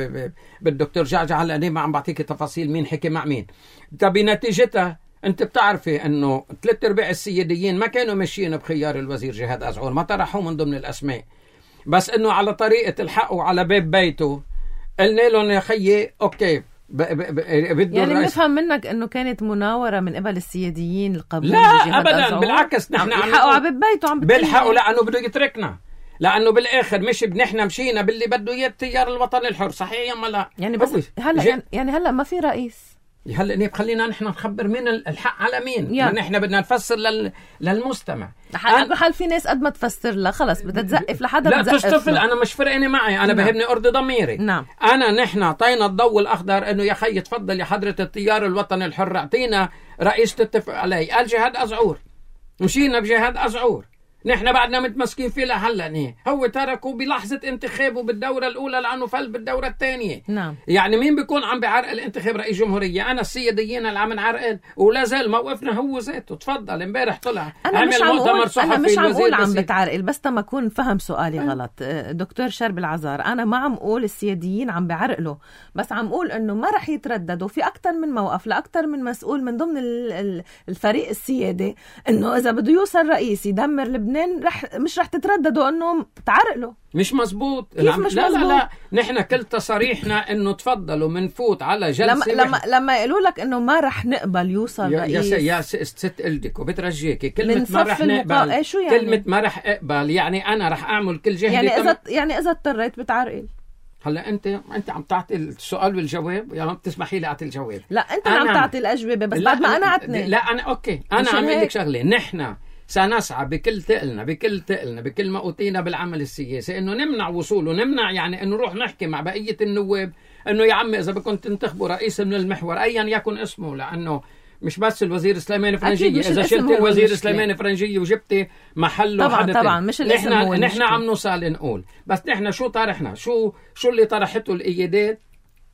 بالدكتور جعجع. هلا انا ما عم بعطيك تفاصيل مين حكي مع مين. طب بنتيجتها انت بتعرفي انه ثلاث ارباع السياديين ما كانوا ماشيين بخيار الوزير جهاد أزعور، ما طرحوه من ضمن الاسماء، بس انه على طريقه الحق وعلى باب بيته قلنا لهم يا خيي اوكي ب ب ب يعني نفهم منك انه كانت مناوره من قبل السياديين القبليين. لا ابدا بالعكس، نحن عم يحقوا على باب بيته، عم بيلحقوا لانه بده يتركنا، لانه بالاخر مش نحن مشينا باللي بده اياه التيار الوطني الحر. صحيح يا لا يعني بس هلا يعني, يعني هلا ما في رئيس. هلا نيب خلينا نحن نخبر مين الحق على مين، يعني نحن بدنا نفسر لل... للمستمع. أنا... حال في ناس قد ما تفسر لا خلص بدها تزقف لحدا لا تستفل. انا مش فرقني معي، انا نعم. بهمني ارضي ضميري. نعم. انا نحن اعطينا الضوء الاخضر انه يا خي تفضل يا حضره التيار الوطني الحر اعطينا رئيس تتفق عليه. قال جهاد أزعور، مشينا بجهاد أزعور، نحن بعدنا متمسكين فيه لهلا. نيه هو تركوا بلحظه انتخابه بالدوره الاولى لانه فل بالدوره الثانيه. نعم. يعني مين بيكون عم بيعرقل انتخاب رئيس جمهوريه؟ انا السياديين اللي عم نعرقل، ولا زال موقفنا هو ذاته. تفضل امبارح طلع انا مش عم اقول انا مش عم اقول عم بتعرقل، بس تما اكون فهم سؤالي أه. غلط دكتور شرب العذار. انا ما عم اقول السياديين عم بيعرقلوا، بس عم اقول انه ما رح يترددوا في اكثر من موقف لاكثر من مسؤول من ضمن الفريق السيادي، انه اذا بده يوصل رئيس يدمر لبنان رح مش رح تترددوا انهم تعرقلوا. مش مزبوط. كيف مش لا مزبوط؟ لا لا نحن كل تصاريحنا انه تفضلوا منفوت على جلسه. لما لما, لما يقولوا لك انه ما رح نقبل يوصل يا رئيس يا, يا ست إلدك وبترجيكي كلمه ما رح نقبل. ايه شو يعني؟ كلمه ما رح اقبل يعني انا رح اعمل كل جهدي. يعني اذا تم... يعني اذا اضطريت بتعرقل. هلا انت انت عم تعطي السؤال والجواب، يعني ما بتسمحي لي اعطي الجواب. لا انت عم تعطي الاجوبه بس بعد ما انا عطني. لا انا اوكي انا عم اقول لك شغله. نحن سنسعى بكل ثقلنا بكل ثقلنا بكل ما أوتينا بالعمل السياسي انه نمنع وصوله، نمنع يعني انه نروح نحكي مع بقيه النواب انه يا عمي اذا بدكم تنتخبوا رئيس من المحور ايا يكن اسمه، لانه مش بس الوزير سليمان فرنجيه. اذا شلت الوزير سليمان فرنجيه وجبتي محله طبعا حدا طبعا مش الاسم نحن هو نحن عم نوصل نقول. بس نحن شو طرحنا، شو شو اللي طرحته الايادات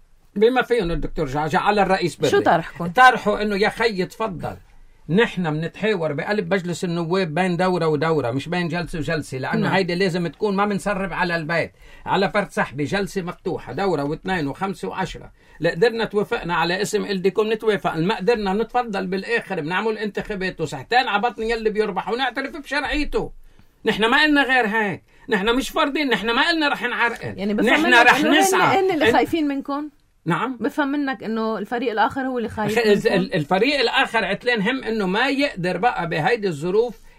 بما فيهم الدكتور جعجع على الرئيس بري. شو طرحكم؟ طرحوا انه يا خي تفضل نحن بنتحاور بقلب مجلس النواب بين دورة ودورة، مش بين جلسة وجلسة، لأنه هيدي لازم تكون ما بنسرب على البيت على فرد سحبي، جلسة مفتوحة دورة واثنين وخمسة وعشرة. لا قدرنا توافقنا على اسم إلديكم نتوافق، ما قدرنا نتفضل بالآخر بنعمل انتخابات وسحتين عبطني يلي بيربح ونعترف بشرعيته. نحن ما قلنا غير هيك، نحن مش فرضين، نحن ما قلنا رح نعرقل، يعني نحن رح نسعى. إن اللي خايفين منكم؟ نعم بفهم منك انه الفريق الاخر هو اللي خايف. الفريق الاخر عتلان هم انه ما يقدر بقى بهيدي الظروف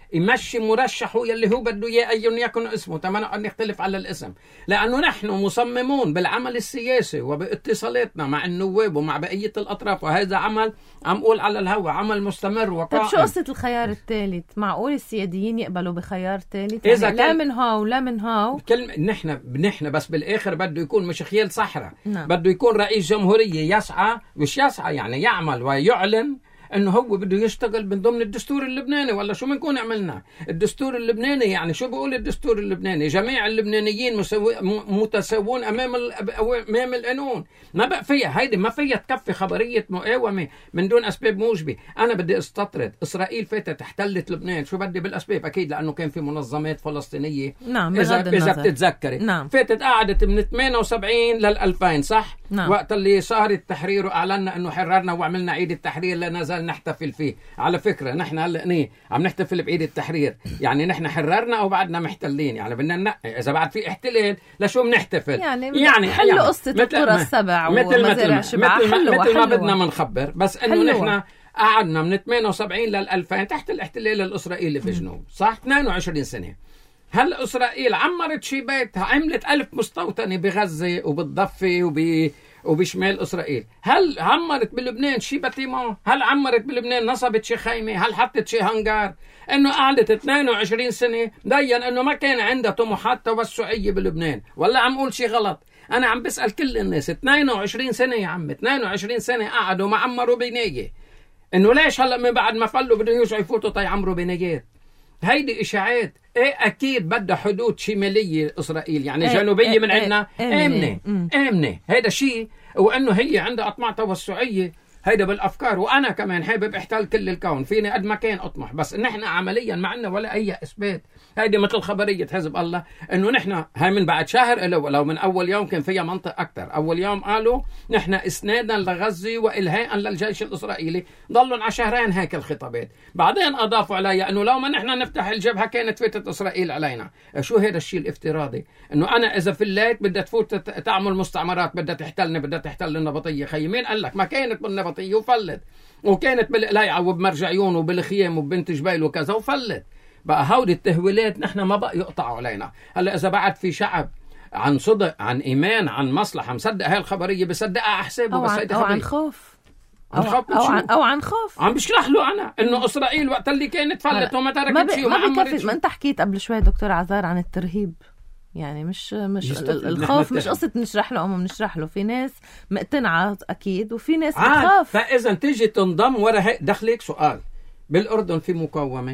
يمشي مرشحه يلي هو بده اياه ايا يكن اسمه. تمام، ان نختلف على الاسم، لانه نحن مصممون بالعمل السياسي وباتصالاتنا مع النواب ومع بقيه الاطراف، وهذا عمل عم اقول على الهواء عمل مستمر وقائم. طيب شو قصه الخيار الثالث؟ معقول السياديين يقبلوا بخيار ثالث؟ يعني إذا لا من هاو لا من هاو. كلمة نحن نحن بس بالاخر بده يكون مش خيال صحراء. نعم. بده يكون رئيس جمهوريه يسعى، مش يسعى يعني يعمل ويعلن انه هو بده يشتغل من ضمن الدستور اللبناني. ولا شو بنكون عملنا؟ الدستور اللبناني يعني شو بيقول الدستور اللبناني؟ جميع اللبنانيين مسوي متساوون امام امام القانون. ما بقى فيها هيدي، ما فيها تكفي خبريه مقاومه من دون اسباب موجبه. انا بدي استطرد اسرائيل فاتت احتلت لبنان، شو بدي بالاسباب؟ اكيد لانه كان في منظمات فلسطينيه. نعم، اذا اذا بتتذكري. نعم. فاتت قعدت من ثمانية وسبعين لل ألفين، صح؟ نعم. وقت اللي صار التحرير واعلنا انه حررنا وعملنا عيد التحرير لا نزال نحتفل فيه. على فكره نحن هلا نيه عم نحتفل بعيد التحرير، يعني نحن حررنا او بعدنا محتلين؟ يعني بدنا ننقي اذا بعد في احتلال لشو بنحتفل؟ يعني يعني حلوا يعني قصه القرى السبع ومزارع شبع، مثل ما, مثل ما بدنا ما منخبر، بس انه نحن قعدنا من ثمانية وسبعين لل ألفين تحت الاحتلال الاسرائيلي في جنوب، صح؟ اثنين وعشرين سنه. هل اسرائيل عمرت شي بيت؟ عملت ألف مستوطنه بغزه وبالضفه وب وبشمال إسرائيل. هل عمرت بلبنان شي باتيمون؟ هل عمرت بلبنان نصبت شي خيمة؟ هل حطت شي هنجار؟ إنه قعدت اثنين وعشرين سنة بين إنه ما كان عندها طموحات توسعية بلبنان. ولا عم أقول شي غلط؟ أنا عم بسأل كل الناس. اثنين وعشرين سنة يا عم، اثنين وعشرين سنة قعدوا ما عمروا بناية. إنه ليش هلا من بعد ما فلوا بدهم يرجعوا يفوتوا تيعمروا بنايات؟ هيدي إشاعات. إيه أكيد بدها حدود شمالية إسرائيل، يعني إيه جنوبية إيه من عندنا إيه آمنة آمنة. هيدا شيء، وأنه هي عندها أطماع توسعية، هيدا بالأفكار. وأنا كمان حابب احتل كل الكون، فيني قد ما كان أطمح، بس نحن عمليا ما عندنا ولا أي إثبات. هيدي مثل خبرية حزب الله إنه نحن هاي من بعد شهر، لو من أول يوم كان فيها منطق أكتر. أول يوم قالوا نحن إسنادا لغزة وإلهاء للجيش الإسرائيلي، ضلوا على شهرين هيك الخطابات. بعدين أضافوا علي إنه لو ما نحن نفتح الجبهة كانت فاتت إسرائيل علينا. شو هذا الشيء الافتراضي؟ إنه أنا إذا فليت بدها تفوت تعمل مستعمرات، بدها تحتلنا، بدها تحتل النبطية. خي مين قال لك؟ ما كانت بالنبطية وفلت، وكانت بالقلايعة وبمرجعيون وبالخيام وبنت جبيل وكذا وفلت. بقى هودي التهويلات نحن ما بقى يقطعوا علينا. هلا إذا بعد في شعب عن صدق عن إيمان عن مصلحة مصدق هاي الخبرية بصدقها أحسابه، أو, عن أو عن خوف أو, أو, أو, عن أو عن خوف. عم بشرح له أنا إنه إسرائيل وقت اللي كانت فلت وما تركت شيء وما عمرت شيء. ما أنت حكيت قبل شوي دكتور عزار عن الترهيب، يعني مش مش الخوف مش قصة نشرح له أو ما بنشرح له. في ناس مقتنعة أكيد وفي ناس بتخاف. فإذا تيجي تنضم ورا هيك. دخلك سؤال، بالأردن في مقاومة،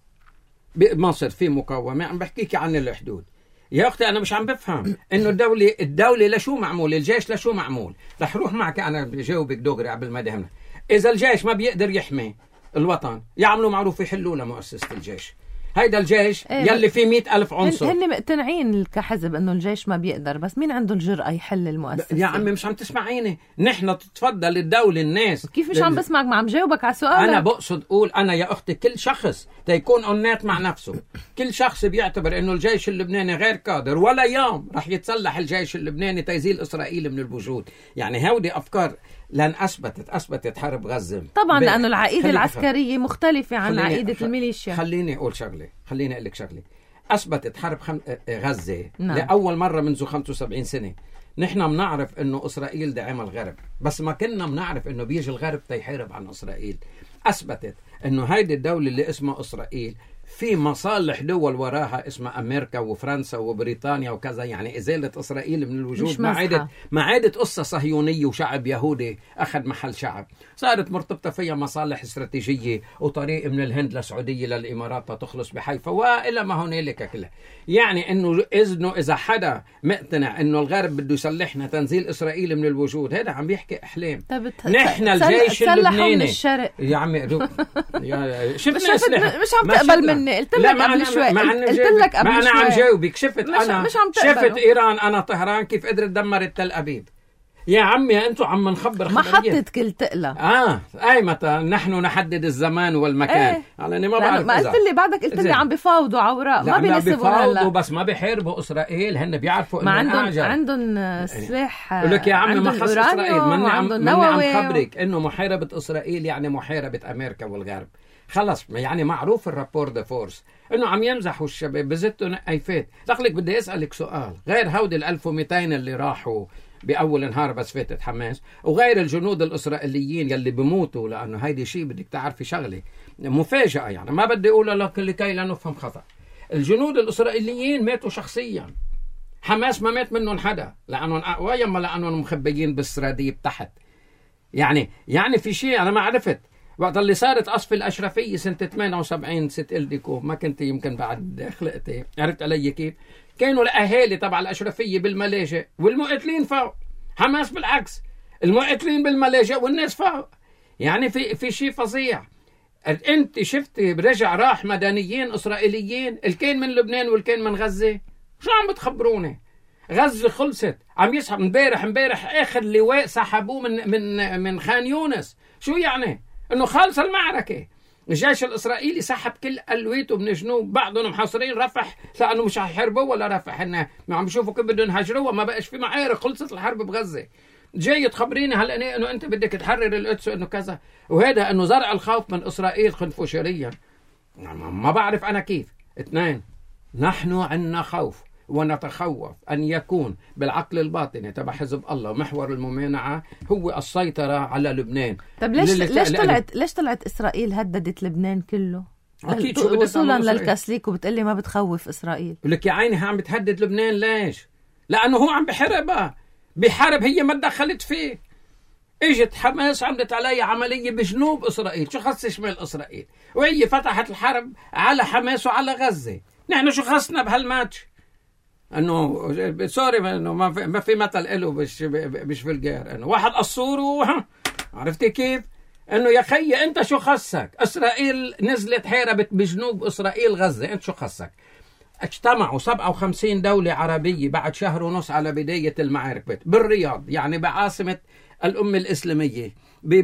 بمصر في مقاومة، عم بحكيك عن الحدود. يا أختي أنا مش عم بفهم إنه الدولة الدولة لشو معمول، الجيش لشو معمول. رح روح معك أنا بجاوبك دغري قبل ما دهمنا. إذا الجيش ما بيقدر يحمي الوطن يعملوا معروف يحلوا لمؤسسة الجيش. هيدا الجيش إيه يلي فيه مئة ألف عنصر. هن مقتنعين كحزب إنه الجيش ما بيقدر، بس مين عنده الجرأة يحل المؤسسة؟ يا عمي مش عم تسمعيني. نحن تتفضل الدولة الناس. كيف مش عم بسمعك؟ ما عم جاوبك على سؤالك. أنا بقصد أقول أنا يا أختي كل شخص تيكون أونات مع نفسه. كل شخص بيعتبر إنه الجيش اللبناني غير قادر، ولا يوم رح يتسلح الجيش اللبناني تيزيل إسرائيل من الوجود. يعني هودي أفكار لأن أثبتت أثبتت حرب غزة. طبعا لأنه العقيدة العسكرية مختلفة عن عقيدة خ... الميليشيا. خليني أقول شغلة خليني أقول لك شغلة. أثبتت حرب خم... غزة نعم. لأول مرة منذ خمسة وسبعين سنة. نحن بنعرف إنه إسرائيل دعم الغرب، بس ما كنا بنعرف إنه بيجي الغرب تيحارب عن إسرائيل. أثبتت إنه هيدي الدولة اللي اسمها إسرائيل في مصالح دول وراها اسمها أمريكا وفرنسا وبريطانيا وكذا. يعني إزالة إسرائيل من الوجود ما عادت ما عادت قصة صهيونية وشعب يهودي أخذ محل شعب. صارت مرتبطة فيها مصالح استراتيجية وطريق من الهند للسعودية للإمارات تخلص بحيفا وإلى ما هنالك كله. يعني إنه إذنه إذا حدا مقتنع إنه الغرب بده يسلحنا تنزيل إسرائيل من الوجود، هذا عم بيحكي أحلام. نحن الجيش اللبناني يا عمي يا شفنا أسلحة مش عم تقبل مني. قلت لك قبل شوي قلت لك قبل ما أنا عم جاوبك. شفت مش أنا مش عم شفت إيران أنا طهران كيف قدرت دمرت تل أبيب. يا عمي أنتوا عم نخبر ما حطت كل تقلة. آه أي متى نحن نحدد الزمان والمكان. ايه. على ما بعرف. ما قلت لي بعدك قلت لي عم بفاوضوا عوراء ما بينسبوا هلا. بس ما بيحاربوا إسرائيل. هن بيعرفوا ما عندهم عندهم سلاح. يقول لك يا عمي ما خص إسرائيل. مني عم مني عم و... خبرك إنه محاربة إسرائيل يعني محاربة أمريكا والغرب. خلص يعني معروف الرابور دي فورس انه عم يمزحوا الشباب بزتوا نقايفات. لك بدي اسالك سؤال، غير هودي ال ألف ومئتين اللي راحوا باول نهار بس فاتت حماس، وغير الجنود الاسرائيليين يلي بموتوا، لانه هيدي شيء بدك تعرفي شغله مفاجاه يعني ما بدي اقولها لك لكي لا نفهم خطا. الجنود الاسرائيليين ماتوا شخصيا، حماس ما مات منهم حدا لانهم اقوى يما لانهم مخبيين بالسراديب تحت. يعني يعني في شيء انا ما عرفت وقت اللي صارت قصف الاشرفيه سنه ثمانية وسبعين ست إلديكو، ما كنت يمكن بعد خلقتي، عرفت علي كيف؟ كانوا الاهالي تبع الاشرفيه بالملاجئ والمقاتلين فوق، حماس بالعكس المقاتلين بالملاجئ والناس فوق. يعني في في شيء فظيع. انت شفتي رجع راح مدنيين اسرائيليين، الكين من لبنان والكين من غزه، شو عم بتخبروني؟ غزه خلصت، عم يسحب امبارح امبارح اخر لواء سحبوه من من من خان يونس، شو يعني؟ انه خالص المعركه. الجيش الاسرائيلي سحب كل قلويته من جنوب، بعضهم محاصرين رفح لانه مش حيحاربوا ولا رفح، هن عم بيشوفوا كيف بدهم يهاجروها، ما بقاش في معارك، خلصت الحرب بغزه. جاي تخبريني هلا انه انت بدك تحرر القدس انه كذا، وهذا انه زرع الخوف من اسرائيل خنفوشيريا. ما بعرف انا كيف. اثنين، نحن عندنا خوف ونتخوف أن يكون بالعقل الباطني تبع حزب الله ومحور الممانعة هو السيطرة على لبنان. طب ليش ليش طلعت ليش طلعت إسرائيل هددت لبنان كله؟ أكيد وصولا للكاسليك وبتقلي ما بتخوف إسرائيل. لك يا عيني عم بتهدد لبنان ليش؟ لأنه هو عم بحاربها، بحارب هي ما دخلت فيه. اجت حماس عملت علي عملية بجنوب إسرائيل، شو خص شمال إسرائيل؟ وهي فتحت الحرب على حماس وعلى غزة. نحن شو خصنا بهالماتش؟ انه سوري انه ما في ما في مثل له مش مش في الجار، انه واحد قصور و... عرفتي كيف؟ انه يا خي انت شو خصك؟ اسرائيل نزلت حاربت بجنوب اسرائيل غزه، انت شو خصك؟ اجتمعوا سبعة وخمسين دولة عربية بعد شهر ونص على بداية المعارك بالرياض، يعني بعاصمة الأمة الإسلامية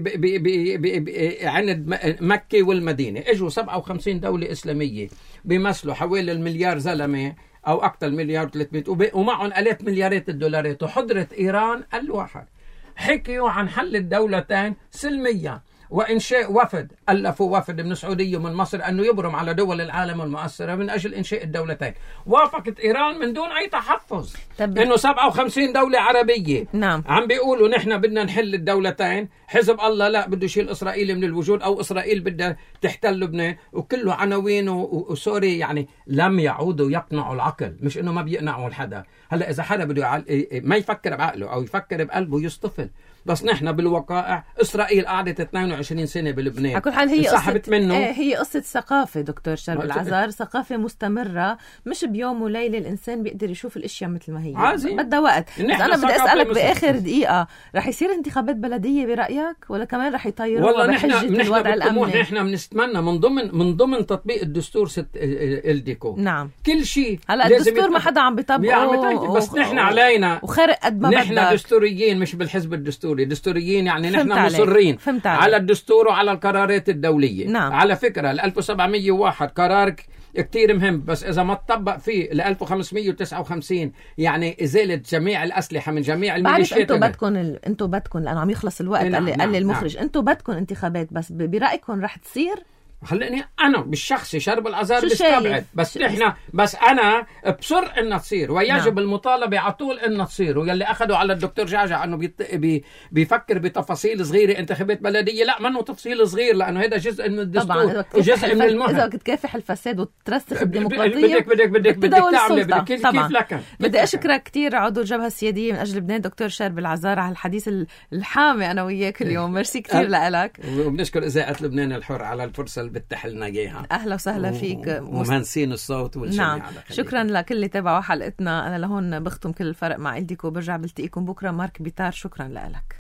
عند مكة والمدينة. اجوا سبعة وخمسين دولة إسلامية بيمثلوا حوالي المليار زلمة أو أكثر مليار ثلاثمئة ومعهم آلاف مليارات الدولارات، وحضرت إيران الواحد. حكيوا عن حل الدولتين سلميا وإنشاء وفد، ألفوا وفد من السعودية ومن مصر أنه يبرم على دول العالم المؤثرة من أجل إنشاء الدولتين. وافقت إيران من دون أي تحفظ. إنه سبعة وخمسين دولة عربية نعم. عم بيقولوا نحن بدنا نحل الدولتين، حزب الله لا بده يشيل إسرائيل من الوجود، أو إسرائيل بدها تحتل لبنان، وكله عناوين وسوري. يعني لم يعودوا يقنعوا العقل، مش إنه ما بيقنعوا الحدا. هلا إذا حدا بده ما يفكر بعقله أو يفكر بقلبه يصطفل. بس نحن بالوقائع إسرائيل قعدت اثنين وعشرين سنة بلبنان، على كل حال هي قصة منه. هي قصة ثقافة دكتور شرب العذار، ثقافة مستمرة، مش بيوم وليلة الإنسان بيقدر يشوف الأشياء مثل ما هي، بدها وقت. بس أنا بدي أسألك بآخر دقيقة، رح يصير انتخابات بلدية برأيك ولا كمان رح يطيروها بحجة الوضع الأمني؟ نحن بنستمنى من ضمن من ضمن تطبيق الدستور ست إلديكو. نعم. كل شيء هلا الدستور ما حدا عم بيطبقه، بس نحن علينا وخرق قد ما بدك. نحن دستوريين مش بالحزب الدستوري، دستوريين يعني نحن مصرين على الدستور وعلى القرارات الدولية. نعم. على فكرة ال ألف وسبعمئة وواحد قرار كتير مهم، بس إذا ما تطبق فيه ل ألف وخمسمئة وتسعة وخمسين يعني إزالة جميع الأسلحة من جميع الميليشيات. أنتوا بدكم ال... أنتوا بدكم لأنه عم يخلص الوقت. نعم. قال لي نعم. المخرج نعم. أنتوا بدكم انتخابات، بس برأيكم رح تصير؟ خليني انا بالشخصي شرب العذار بستبعد، بس احنا بس انا بصر انها تصير، ويجب نعم. المطالبه على طول انها تصير. ويلي اخذوا على الدكتور جعجع انه بيت... بي... بيفكر بتفاصيل صغيره انتخابات بلديه، لا منه تفصيل صغير، لانه هذا جزء من الدستور وجزء من المهم. اذا بدك تكافح الفساد وترسخ الديمقراطيه بدك بدك بدك بدك تعمل بدك كيف طبعاً. كيف لك. بدي اشكرك كثير عضو الجبهه السياديه من اجل لبنان دكتور شرب العذار على الحديث الحامي انا وياك اليوم. ميرسي كثير لك، وبنشكر اذاعه لبنان الحر على الفرصه اللي بتتيح لنا اياها. أهلا وسهلا فيك ومهندسين الصوت والجميع. نعم. شكرا لكل اللي تابعوا حلقتنا. أنا لهون بختم كل الفرق مع إلديكو، برجع بلتقيكم بكرة. مارك بيتار، شكرا لك.